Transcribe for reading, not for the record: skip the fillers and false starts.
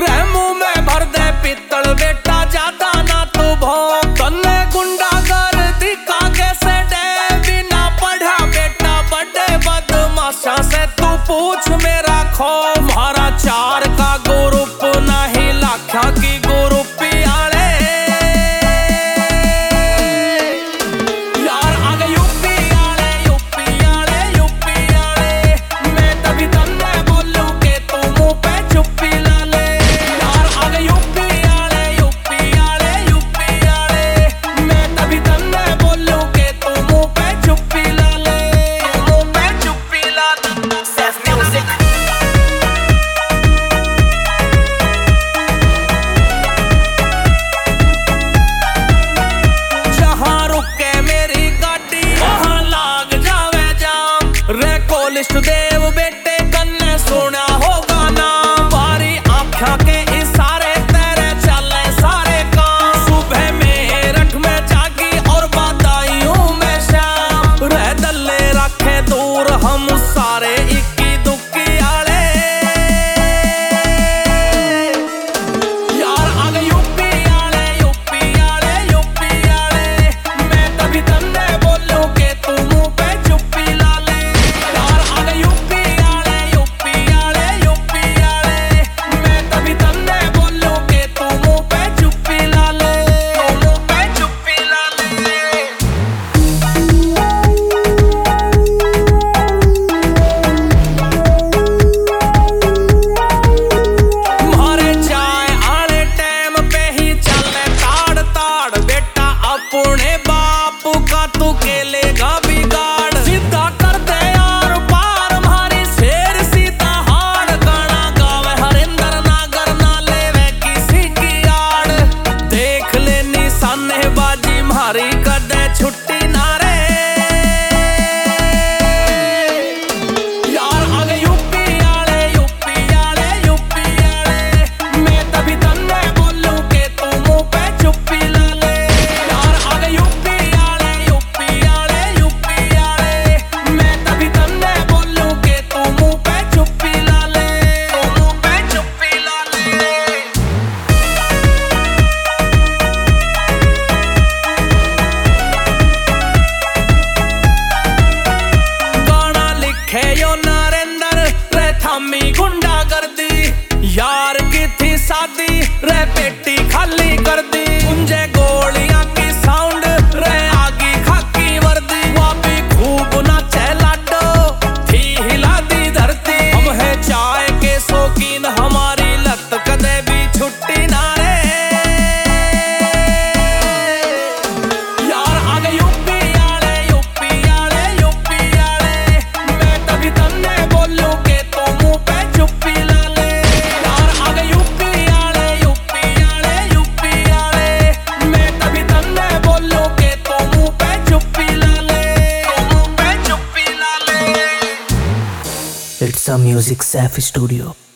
रे मुंह में भर दे पित्तल बेटा ज्यादा ना तू भोंक। तन्ने गुंडा गर्दी का कैसे डे बिना पढ़ा बेटा बड़े बदमाशा से तू पूछ मेरा खौफ। हमारा 4 का ग्रुप नहीं लाखा की ग्रुप आले यार आगे यूपी आले मैं तभी तन्ने बोलूं के तू मुंह पे चुप्पी ला ले। यार आगे यूपी आले मैं तभी तन्ने बोलूं के तू मुंह पे चुप्पी ला ले। मुंह पे चुप्पी ला ले। सेफ म्यूजिक देव बेटे कन्ने सुना होगा नाम। बारी आँखा के इशारे तेरे चले सारे काम। सुबह मेरठ में जागी और बताई हूँ मैं शाम। रह दल्ले रखे दूर हम सारे इक्की दुक्की आले। यार आगे यूपी आले मैं तभी तन्ने बोलूं के तू मुंह पे चुप्पी ला ले। पुणे बापू का तू केलेगा बिगाड़। सीधा कर दे यार पार हमारी शेर सीधा हाड़। गाना गावे हरिंदर नागर ना लेवे किसी की आड़। देख ले निशानेबाजी मारी कदे छुट्टी ना रे। यार आगे यूपी आले मैं तभी तन्ने बोलूं के तू मुंह पे चुप्पी ला ले। गुंडा कर दी यार की थी शादी रे पेटी खाली कर दी। मुझे गोलियां की साउंड रे आगी खाकी वर्दी। वापी खूब नाचे लाडो थी हिला दी धरती। हम है चाय के शौकीन हमारी लत कदे भी छुट्टी ना रे। यार आगे यूपी आले मैं तभी तन्ने बोलूं के तू मुंह पे चुप्पी ला ले। यार आगे यूपी आले मैं तभी तन्ने बोलूं के तू मुंह पे चुप्पी ला ले। It's a music safe studio.